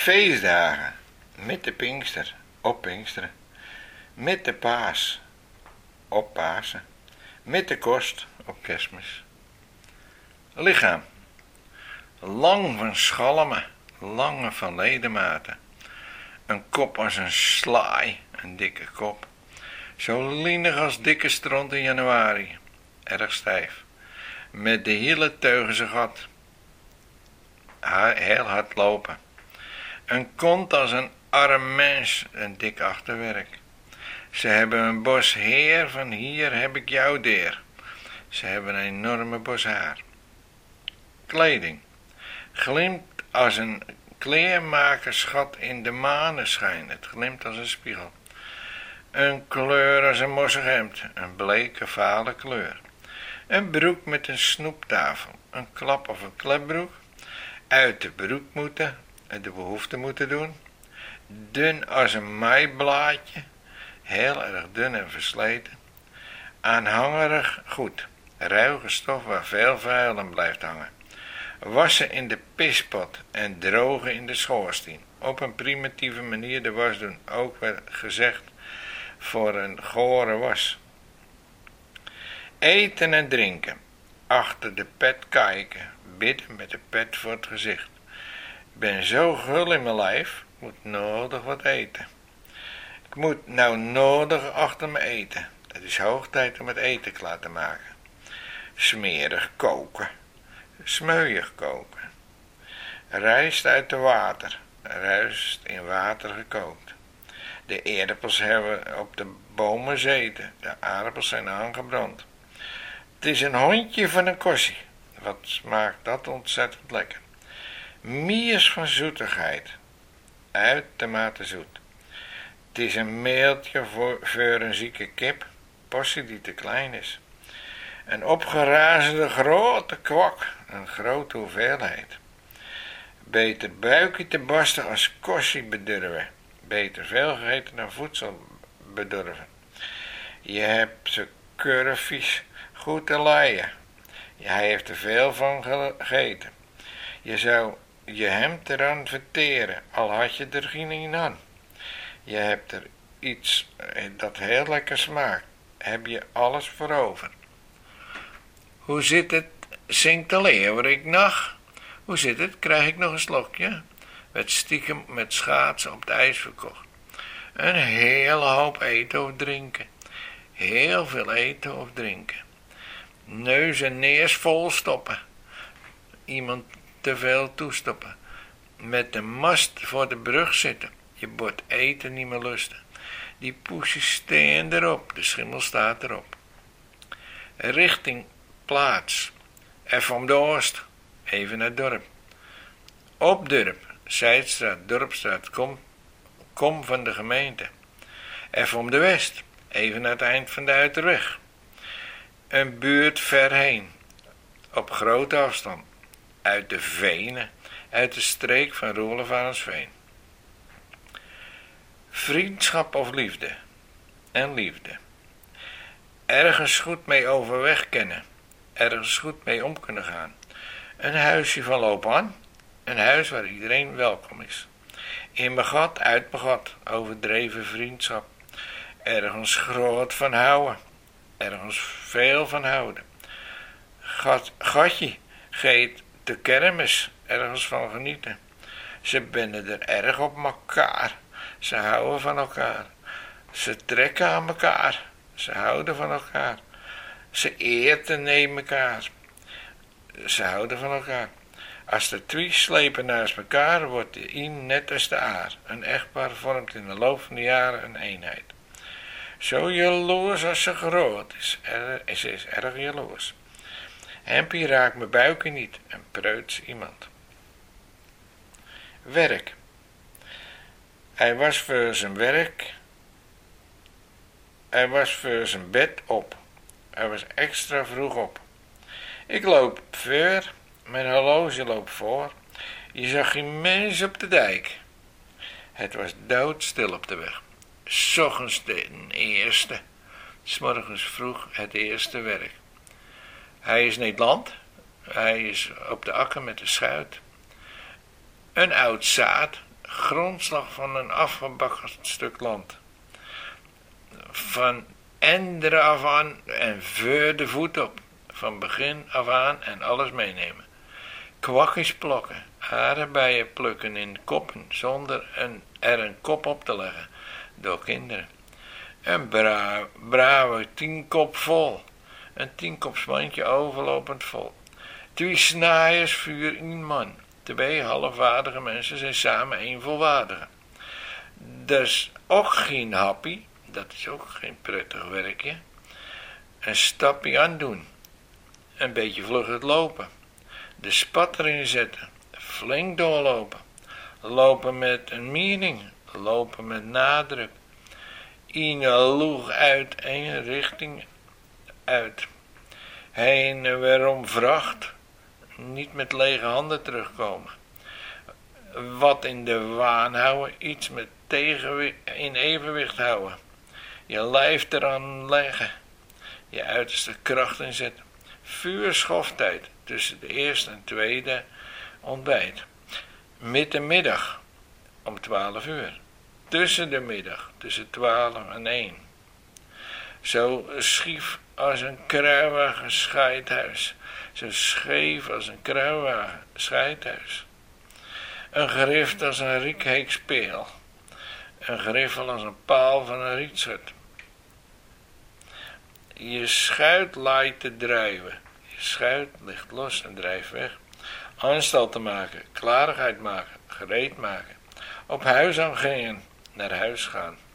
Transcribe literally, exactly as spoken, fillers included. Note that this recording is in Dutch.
feestdagen, met de Pinkster, op Pinksteren, met de Paas, op Pasen, met de Kost, op Kerstmis. Lichaam, lang van schalmen, lange van ledematen, een kop als een slaai, een dikke kop, zo lienig als dikke stront in januari, erg stijf, met de hielen teugen zijn gat, heel hard lopen, een kont als een arm mens, een dik achterwerk. Ze hebben een bos heer, van hier heb ik jou deer. Ze hebben een enorme bos haar. Kleding, glimt als een kleermakerschat in de maneschijn, het glimt als een spiegel. Een kleur als een mossig hemd, een bleke vale kleur. Een broek met een snoeptafel, een klap of een klepbroek. Uit de broek moeten, de behoefte moeten doen. Dun als een maiblaadje, heel erg dun en versleten. Aanhangerig goed, ruige stof waar veel vuil aan blijft hangen. Wassen in de pispot en drogen in de schoorsteen. Op een primitieve manier de was doen, ook werd gezegd voor een gore was. Eten en drinken, achter de pet kijken, bidden met de pet voor het gezicht. Ben zo gul in mijn lijf, moet nodig wat eten. Ik moet nou nodig achter me eten. Het is hoog tijd om het eten klaar te maken. Smerig koken, smeuig koken. Rijst uit de water, rijst in water gekookt. De aardappels hebben op de bomen zeten, de aardappels zijn aangebrand. Het is een hondje van een kossie, wat smaakt dat ontzettend lekker. Miers van zoetigheid, uitermate zoet. Het is een meeltje voor, voor een zieke kip, possie die te klein is. Een opgerazende grote kwak, een grote hoeveelheid. Beter buikje te barsten als kossie bedurven. Beter veel gegeten dan voedsel bedurven. Je hebt ze kurfjes goed te laaien. Hij heeft er veel van gegeten. Je zou je hemd eraan verteren, al had je er geen aan. Je hebt er iets dat heel lekker smaakt. Heb je alles voor over. Hoe zit het, zingt de leeuwerik nog? Hoe zit het, krijg ik nog een slokje? Werd stiekem met schaatsen op het ijs verkocht. Een hele hoop eten of drinken. Heel veel eten of drinken. Neus en neers vol stoppen. Iemand te veel toestoppen. Met de mast voor de brug zitten. Je bord eten niet meer lusten. Die poesjes staan erop, de schimmel staat erop. Richting plaats. Even om de oost. Even naar het dorp. Op dorp. Zijdstraat, Dorpstraat, kom, kom van de gemeente. Even om de west. Even naar het eind van de Uiterweg. Een buurt ver heen. Op grote afstand. Uit de Venen. Uit de streek van Roelevarensveen. Vriendschap of liefde. En liefde. Ergens goed mee overweg kennen. Ergens goed mee om kunnen gaan. Een huisje van loop aan. Een huis waar iedereen welkom is. In begat, uit begat. Overdreven vriendschap. Ergens groot van houden. Ergens veel van houden. Gat, gatje. Geet de kermis. Ergens van genieten. Ze binden er erg op elkaar. Ze houden van elkaar. Ze trekken aan elkaar. Ze houden van elkaar. Ze eten nemen elkaar. Ze houden van elkaar. Als de twee slepen naast elkaar, wordt de een net als de aar. Een echtpaar vormt in de loop van de jaren een eenheid. Zo jaloers als ze groot is. Er, ze is erg jaloers. Hempie raakt mijn buikje niet en preuts iemand. Werk. Hij was voor zijn werk. Hij was voor zijn bed op. Hij was extra vroeg op. Ik loop voor. Mijn horloge loopt voor. Je zag geen mens op de dijk. Het was doodstil op de weg. 's Ochtends de eerste. 's Morgens vroeg het eerste werk. Hij is niet land. Hij is op de akker met de schuit. Een oud zaad, grondslag van een afgebakken stuk land. Van enderen af aan en veur de voet op. Van begin af aan en alles meenemen. Kwakjes plokken, aardbeien plukken in koppen, zonder een, er een kop op te leggen, door kinderen. Een bra brave tienkop vol, een tienkopsmandje overlopend vol. Twee snaaiers, vuur één man. Twee halfwaardige mensen zijn samen één volwaardige. Dus ook geen happy, dat is ook geen prettig werkje. Een stapje aan doen, een beetje vlug het lopen. De spat erin zetten, flink doorlopen. Lopen met een meaning, lopen met nadruk. Ine loeg uit één richting uit. Heen en weer om vracht, niet met lege handen terugkomen. Wat in de waan houden, iets met tegenwicht, in evenwicht houden. Je lijf eraan leggen, je uiterste kracht inzetten. Vuurschofttijd tussen de eerste en tweede ontbijt. Middenmiddag om twaalf uur. Tussen de middag, tussen twaalf en één. Zo schief als een kruiwagen scheidhuis. Zo scheef als een kruiwagen scheidhuis. Een gerift als een riekheekspeel. Een griffel als een paal van een rietschut. Je schuit laait te drijven. Je schuit ligt los en drijft weg. Aanstal te maken, klarigheid maken, gereed maken. Op huis aan gaan, naar huis gaan.